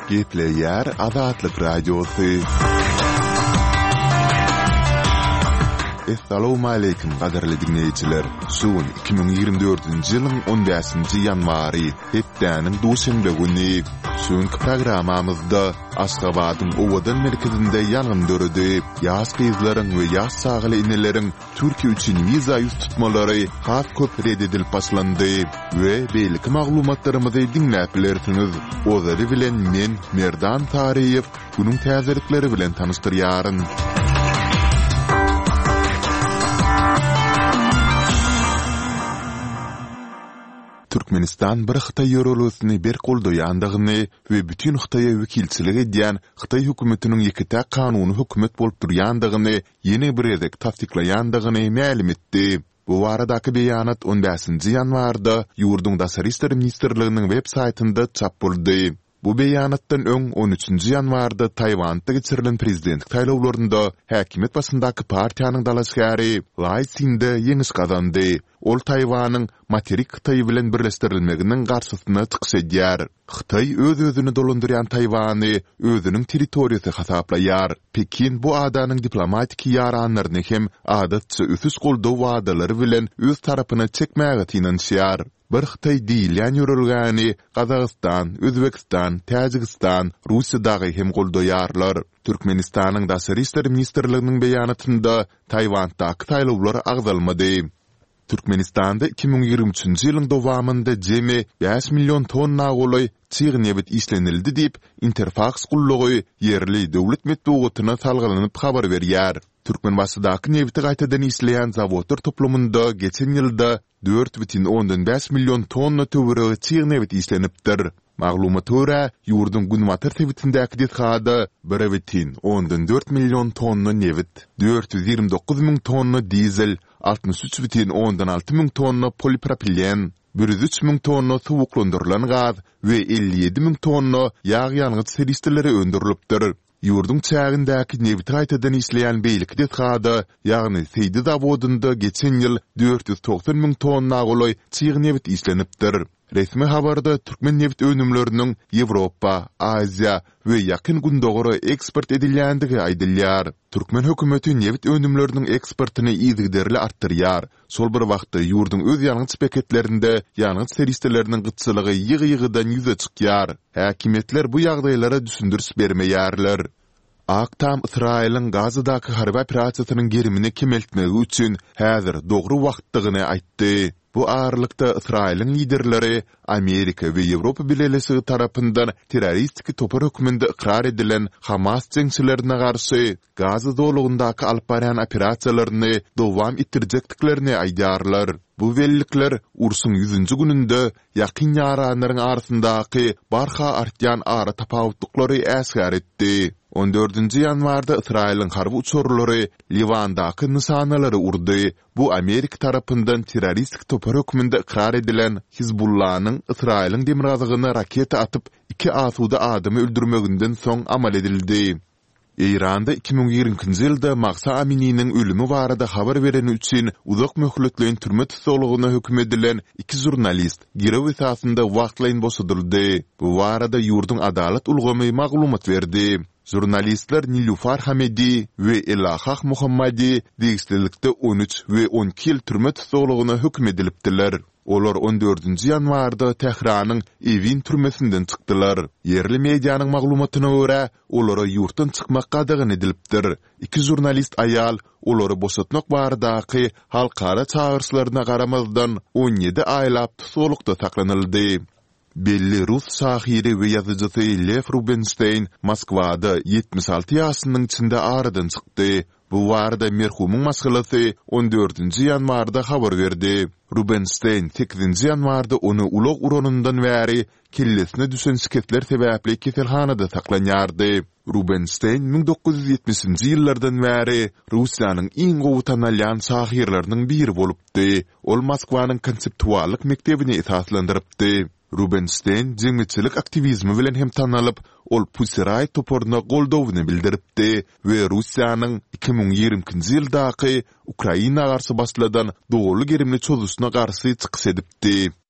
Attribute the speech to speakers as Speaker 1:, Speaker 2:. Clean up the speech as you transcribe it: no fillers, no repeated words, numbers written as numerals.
Speaker 1: Gepleyer Azatlyk Radiosu. Assalamu alaykum qadarly dinleyijiler. Şuun 2024-nji ýylyň 15-nji ýanwary hepdäniň duşanbe güni şuňky programamyzda Aşgabatyň Owadan merkezinde ýangyn döredi. Ýaş gyzlaryň we ýaş sagyly ineleriň Türkiýe üçin wiza ýüz tutmalary has köp rededilip başlandy we beýleki maglumatlarymyzy dinläp bilersiňiz. Ozary bilen men Merdan Tariýew bunyň täzelikleri bilen tanystyryaryn. Türkmenistan bir Xitay ýörelgesini bir goldaýandygyny we bütün Xitaýa wekilçilik edýän Xitay hökümetiniň ýekide kanuny hökümet bolup durýandygyny ýene bir edek tasdiklaýandygyny ma'lum etdi. Bu aradaky beýanat 15-nji ýanwarda ýurdun Daşary işleri ministrliginiň web saýtynda çap boldy. Bu beýanatdan öň 13-nji ýanwarda Taýwanda geçirilen prezidentlik taýlawlarynda häkimet başyndaky partiýanyň dalaşgary Lai Ching-de ýeňiş gazandy. Ol Taýwanyň materik Xitaý bilen birleşdirilmeginiň garşysyna çykyş edýär. Xitaý öz-özüni dolandyrýan Taýwany özüniň territoriýasy hasaplaýar. Pekin bu adanyň diplomatik ýaranlaryny hem adatça üfüs goldaw wadalary bilen öz tarapyna çekmäge tinanşýar. Bir Xitay diýilýän ýörelgäni Gazagystan, Özbekistan, Täjikistan, Russiýadagy hem goldaýarlar. Türkmenistanyň Daşary işleri ministrliginiň beýanatynda Taýwandaky taýlawlar agzalmady. Türkmenistanda 2023-nji ýylyň dowamynda jemi 5 million tonna goly çyg nebit işlenildi diýip Interfax gullugy yerli döwlet medeniýetine salgylanyp habar berýär. Türkmen başydaky nebiti gaýtadan işleýän zawodlar toplamynda geçen ýylda 4,5 million tonna töwere çyg nebit işlenipdir. Maglumata görä, ýurdun günwatar tebitindäki dethada 1,4 million tonna nebit, 429 000 tonna dizel, 63,6 000 tonna polipropilen, 103 000 tonna sowuklandyrylan gaz we 57 000 tonna ýag ýalňyç seristeleri öndürilipdir. Ýurdun çägindäki nebit gaýtadan işleýän beýleki dethada, ýagny Seydi zawodunda geçen ýyl 490 000 tonna goly çyg nebit işlenipdir. Resmi habarda Türkmen nebit önümlerinin Ýewropa, Aziya we ýakyn gündogary eksport edilýändigi aýdylýar. Türkmen hökümeti nebit önümlerinin eksportyny ýygyderli artdyrýar. Sol bir wagtda ýurdun öz ýalňyç paketlerinde ýalňyç seristeleriniň gytçylygy ýygy-ýygydan ýüze çykýar. Häkimetler bu ýagdaýlara düşündürüş bermeýärler. Aktam Israýlyň Gazadaky harby operasiýasynyň gerimini kemeltmegi üçin häzir dogry wagtdygyny aýtdy. Bu ağırlıkta İsrail'in liderleri Amerika ve Avrupa Birleşigi tarapyndan terroristik topar höküminde ikrar edilen Hamas jeňçilerine garşy Gaza dowlagundaky alyp barýan operasiýalaryny dowam etdirjekdiklerini aýdýarlar. Bu bellikler ursun 100-nji gününde ýakyn ýaranlaryň arasyndaky barha artýan ara tapawutlykları äsgär etdi. 14-nji ýanwarda Israýlyň harby uçurlary Liwandaky nysanalary urdy. Bu Amerika tarapyndan terroristik topar höküminde ikrar edilen Hizbullah'nyň Israýlyň demirgazygyna raketa atyp 2 asuda adamy öldürmeginden soň amal edildi. Eýranda 2020-nji ýylda Mahsa Amini'niň ölümi barada habar bereni üçin uzak möhletleýän türme tutsagyna hökm edilen 2 jurnalist girew esasynda wagtlaýyn boşadyldy. Bu barada ýurdun adalet ulgamy maglumat berdi. Jurnalistler Nilufar Hamedi ve Elahaq Muhammadi diýişlikde 13 we 12 ýyl türme tutsagyna hökm edilipdiler. Olar 14-nji ýanwarda Tehranyň Evin türmesinden çykdylar. Yerli mediýanyň maglumatyna görä, olara ýurtdan çykmak gadagyn edilipdir. 2 jurnalist aýal olary boşatmak baradaky halkara çağırşlaryna garamazdan 17 aýlap tutulukda saklanyldy. Belli Rus şahiri we ýazyjysy Lev Rubinstein Moskwada 76 ýaşynyň içinde aradan çykdy. Bu warda merhumyň masgalasy 14-nji ýanwarda habar berdi. Rubinstein 8-nji ýanwarda ony ulaq uranyndan bäri kellesine düşen şiketler sebäpli keselhanada saklanýardy. Rubinstein 1970-nji ýyllardan bäri Russiýanyň iň gowy tanalýan şahirlerining biri bolupdy. Ol Moskwanyň konseptuallyk mektebini esaslandyrypdy. Rubinstein jemgyçilik aktivizmi bilen hem tanalyp, ol Pussy Riot toporuna goldawyny bildiripdi we Russiýanyň 2020-nji ýyldaky Ukraina garşy başladan dogry gerimli çözüşine garşy çykyş edipdi.